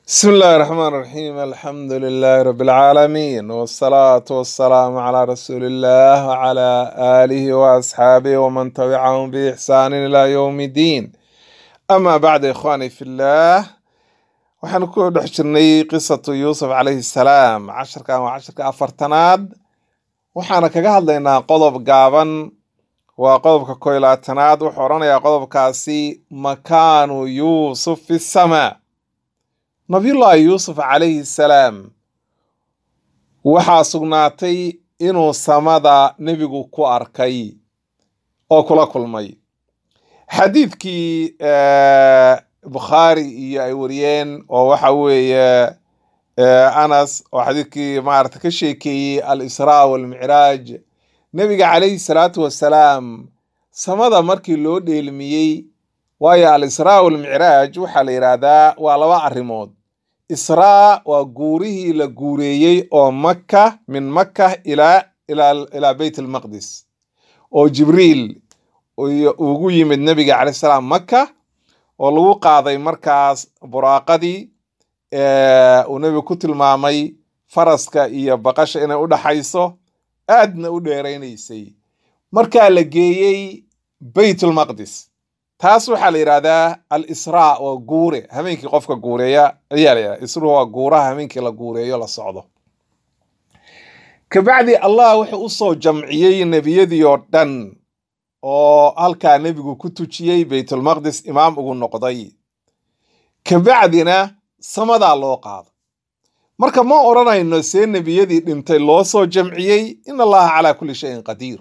بسم الله الرحمن الرحيم الحمد لله رب العالمين والصلاة والسلام على رسول الله وعلى آله وأصحابه ومن تبعهم بإحسان إلى يوم الدين أما بعد إخواني في الله وحنكون نحشرني قصة يوسف عليه السلام عشر كان أفرتناد وحنا قاعد لنا قضب قابن وقضب كويلاتناد وحورنا يا قضب كاسي مكان يوسف في السماء نبي الله يوسف عليه السلام waxaa sugnaatay inuu samada nebigu ku arkay oo kula kulmay xadiidkii Bukhari iyo ay wariyeen oo waxa weeye Anas oo xadiidkii maarta ka sheekeeyay al-Israa wal Mi'raaj nebiga calayhi salaatu wassalaam samada markii loo dheelmiyay waayo al-Israa wal Mi'raaj waxa la yiraahdaa waa laba arrimood إسراء وجوره لجوريي أو مكة من مكة إلى بيت المقدس أو جبريل وجوي من النبي عليه السلام مكة والوقع ذي مركز براقدي ونبي كتل معمي فرسك يبقاش أنا أود حيصه أدنى أود رينيسي مركز لجيي بيت المقدس تاسو حال إرادة الإسراء وجورة همينك قفك جورية يا إسراء وجورة همينك لا جورية لا صعدة كبعد الله وحوصه جمعية النبي ذي يردن أو هل كان نبي كتوشي بيت المقدس إمام أقول نقضي كبعدنا سمد الله قاض مركب ما أرانا إنه سين نبي ذي انت الله جمعية إن الله على كل شيء قدير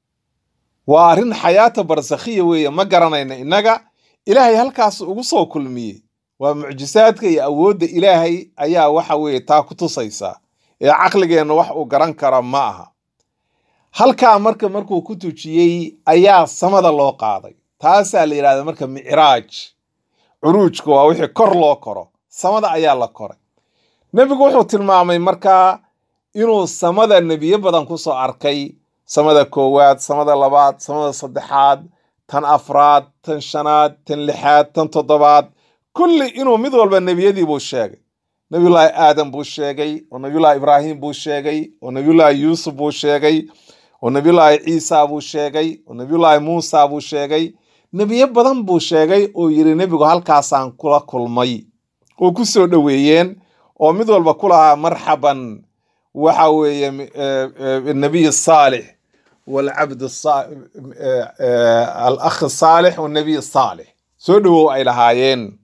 وارن حياة برزخية ويا ما قرنينا إنك إلهي هالكاس وصو كل مية ومعجزاتك يا أود إلهي أيا وحوي تاكو تصيصا يا عقلك إنه وحو قرن كرم معها هالكا مركو كتو شيء أيا صمد الله قاضي تاسع اللي هذا مركب معراج عروجك ووحي كر لو كرو صمد أيا الله كرو نبي وحو تلمامي مركا إنه صمد النبي يبدأ كوسو أركي samada koowaad samada labaad samada saddexaad tan afraad tan shanaad tan lixaad tan toddobaad kulli inuu mid walba nabiyadii buu sheegay nabiyullaahi aadam buu sheegay oo nabiyullaahi ibraahim buu sheegay oo nabiyullaahi yuusuf buu sheegay oo nabiyullaahi ciisa buu sheegay oo nabiyullaahi muusa buu sheegay nabiyo badan buu sheegay oo yiri nabigu halkaasaan kula kulmay oo ku soo dhaweeyeen oo mid walba kulaha marhaban waxa weeye النبي الصالح والعبد الصالح الأخ الصالح والنبي الصالح سودوا إلى هايين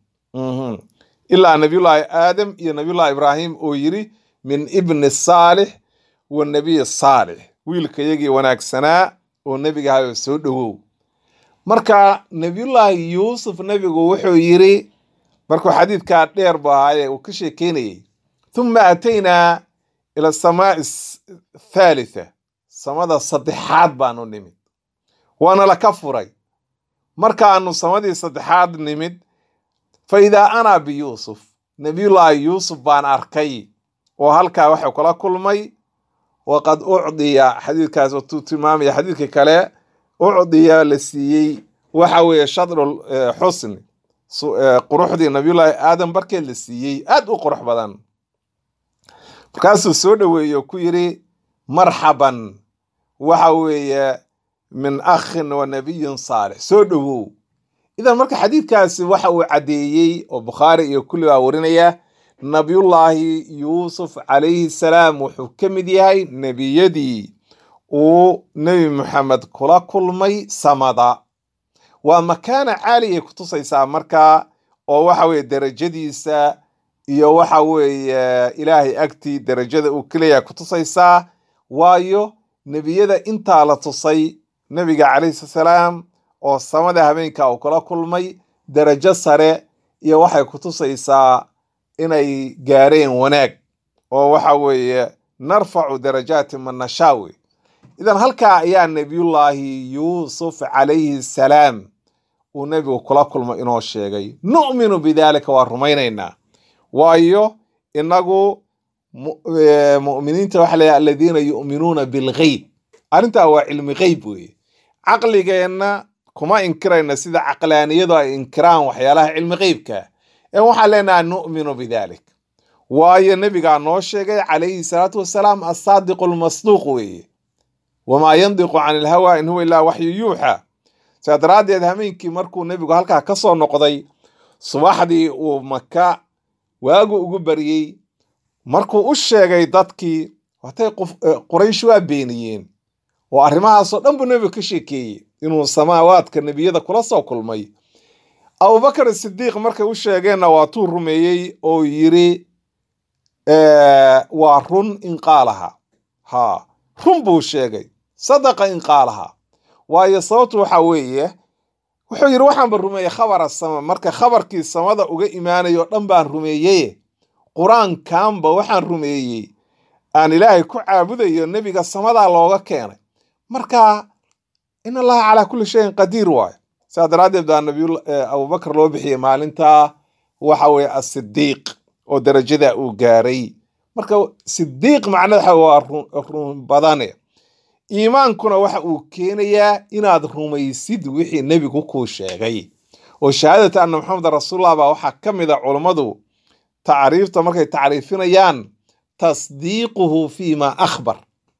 إلا نبي الله آدم يا نبي الله إبراهيم أويري من ابن الصالح والنبي الصالح ويلك يجي وناك سناء والنبي هاي سودوا مركا نبي الله يوسف نبي وحو يري مركو حديث كان دير بهاي وكشي كيني ثم أتينا إلى السماء الثالثة سماء الصدحات بانو نمد وانا لكفري مركا انو سماء الصدحات نمد فإذا أنا بيوسف نبي الله يوسف بان أركي وهلكا وحو كلا كل مي وقد أعطي حديث كاز وتتمامي حديث كلا أعطي لسيي وحوي شطر الحسن قروح دي نبي الله آدم بركي لسيي أدو قروح بدن markaasuu soo dhaweeyo ku yiri marhaban waxa weeye min akhin wa nabiyin saalix soo dhawow idan marka xadiidkaasi waxa uu cadeeyay oo Bukhari iyo kulli waa warinaya nabiyullaahi Yuusuf alayhi salaam wuxuu kamid yahay nabiyadii oo nabi Muhammad kula kulmay samada waa makaana caaliye ku tusaysa marka oo waxa weeye darajadiisa iyo waxa weeye ilaahay agti darajada uu kaliya ku tusaysaa waayo nabiyada inta la tusay nabiga calayhi salaam oo samada habeenka uu kula kulmay darajo sare iyo waxay ku tusaysaa inay gaareen wanaag oo waxa weeye narfa'u darajaati man nashawi idan halka ayaa nabiyullaahi yuusuf calayhi salaam uu nabigu kula kulmay inoo sheegay nu'minu bidalika wa rumaynayna وايو إنه مؤمنين توحلا الذين يؤمنون بالغيب أنت هو علم غيب وي عقلي جينا كما إنكرنا سيدا عقلانية إنكران وحيالها علم غيب كا وحلنا نؤمن بذلك waayo nebigaa noo sheegay calayhi salaatu wasalaam assaadiqu almasduuq weeye wamaa yandiqu cani ilhawaa in huwa ilaa waxyu yuuxa. saa daraaddeed hameenkii markuu nebigu halkaa ka soo noqday subaxdii uu maka waagu ugu baryey markuu u sheegay dadkii watay quraysh waa beeniyeen oo arrimahaasoo dhan buu nebigu ka sheekeeyey inuu samaawaadka nebiyada kula soo kulmay. abubakar sidiiq markay u sheegeenna waatuu rumeeyey oo yiri waa run in qaalaha run buu sheegay sadaqa in qaalaha. waayo sababtu waxa weeye wuxuu yidhi waxaanba rumeeyey khabara sama, marka khabarkii samada uga imaanayo dhan baan rumeeyey, qur-aankanba waxaan rumeeyey aan ilaahay ku caabudayo nebiga samadaa looga keenay, marka in allaha calaa kulli shayin qadiir waayo. saa daraaddeed baa abubakar loo bixiyey maalintaa waxa weeye asidiiq oo darajada uu gaaray. marka sidiiq macnaha waa run badane. iimaankuna waxa uu keenayaa inaad rumaysid wixii nebigu kuu sheegay, oo shahaadata anna maxamed rasuulullah baa waxaa ka mid a culummadu tacriifta markay tacriifinayaan tasdiiquhu fiima akhbar.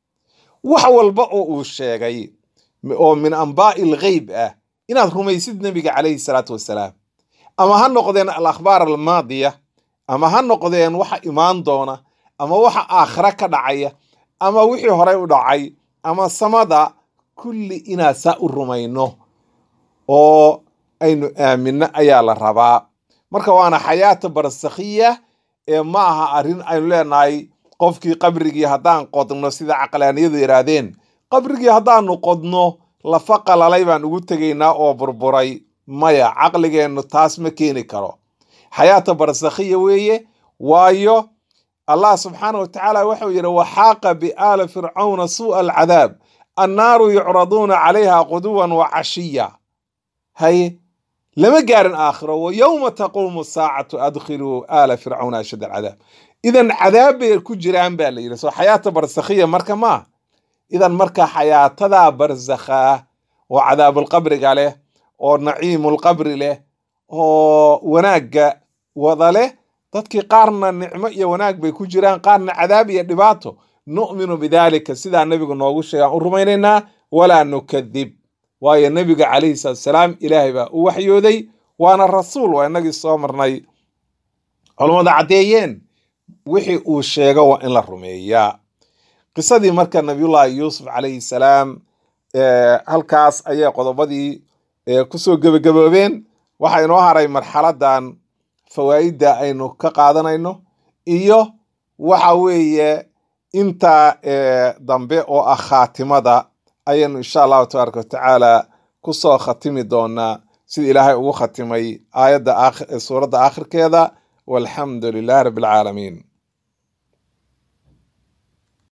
wax walba oo uu sheegay oo min ambaa'i lghayb ah inaad rumaysid nebiga calayhi salaatu wasalaam, ama ha noqdeen alakhbaar almaadiya, ama ha noqdeen waxa imaan doona, ama waxa aakhira ka dhacaya, ama wixii horey u dhacay, ama samada, kulli inaa saa u rumayno oo aynu aaminno ayaa la rabaa. marka waana xayaata barsakhiya ee ma aha arrin aynu leenahay qofkii qabrigii haddaan qodno sida caqlaaniyadu yidhaahdeen, qabrigii haddaanu qodno lafa qalalay baan ugu tegaynaa oo burburay. maya, caqligeennu taas ma keeni karo. xayaata barsakhiya weeye, waayo allah subxaana wa tacaala wuxuu yidhi waxaaqa biaali fircawna suu'a alcadaab annaaru yucraduuna calayha quduwan wa cashiya. haye lama gaarin aakhiro, wa yowma taquumu saacatu adkhiluu aala fircawna ashad alcadaab. idan cadaab bay ku jiraan baa la yidhi. soo xayaata barsakhiya marka maa idan marka xayaatadaa barsakhaa oo cadaabulqabriga leh oo naciimulqabri leh oo wanaagga wada leh, dadkii qaarna nicmo iyo wanaag bay ku jiraan, qaarna cadaab iyo dhibaato. nu'minu bidaalika sidaa nebigu noogu sheegaan u rumaynaynaa, walaa nukadib. waayo nebiga calayhi salaatu wasalaam ilaahay baa u waxyooday, waana rasuul. waa inagii soo marnay culummada caddeeyeen wixii uu sheego waa in la rumeeyaa. qisadii marka nabiyullaahi yuusuf calayhi salaam halkaas ayay qodobadii kusoo gebagaboobeen. waxaa inoo haray marxaladan fawaa'idda aynu ka qaadanayno iyo waxa weeye inta dambe oo ah khaatimada ayaynu insha allahu tabaaraka watacaala kusoo khatimi doonaa sida ilaahay ugu khatimay aayadda suuradda aakhirkeeda. walxamdu lilahi rabbi alcaalamiin.